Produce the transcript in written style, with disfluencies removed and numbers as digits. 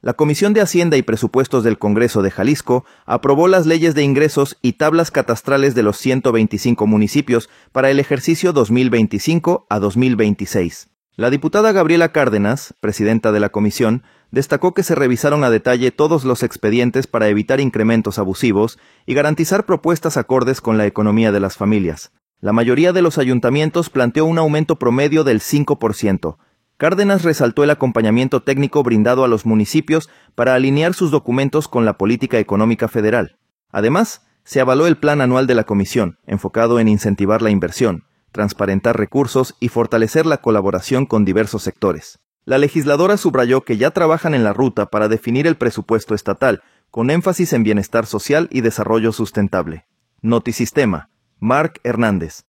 La Comisión de Hacienda y Presupuestos del Congreso de Jalisco aprobó las leyes de ingresos y tablas catastrales de los 125 municipios para el ejercicio 2025 a 2026. La diputada Gabriela Cárdenas, presidenta de la comisión, destacó que se revisaron a detalle todos los expedientes para evitar incrementos abusivos y garantizar propuestas acordes con la economía de las familias. La mayoría de los ayuntamientos planteó un aumento promedio del 5%. Cárdenas resaltó el acompañamiento técnico brindado a los municipios para alinear sus documentos con la política económica federal. Además, se avaló el plan anual de la comisión, enfocado en incentivar la inversión, transparentar recursos y fortalecer la colaboración con diversos sectores. La legisladora subrayó que ya trabajan en la ruta para definir el presupuesto estatal, con énfasis en bienestar social y desarrollo sustentable. Notisistema. Marc Hernández.